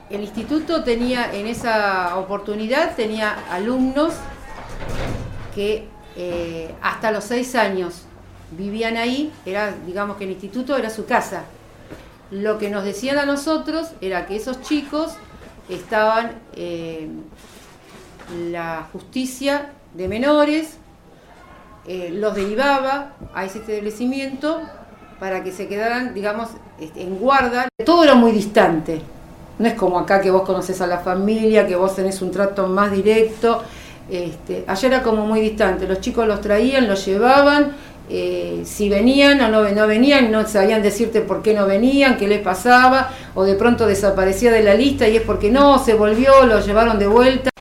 El instituto tenía, en esa oportunidad, tenía alumnos que hasta los 6 años vivían ahí, digamos que el instituto era su casa. Lo que nos decían a nosotros era que esos chicos estaban la justicia de menores, los derivaba a ese establecimiento para que se quedaran, digamos, en guarda. Todo era muy distante. No es como acá que vos conocés a la familia, que vos tenés un trato más directo. Allá era como muy distante. Los chicos los traían, los llevaban, si venían o no venían, no sabían decirte por qué no venían, qué les pasaba, o de pronto desaparecía de la lista y es porque no, se volvió, lo llevaron de vuelta.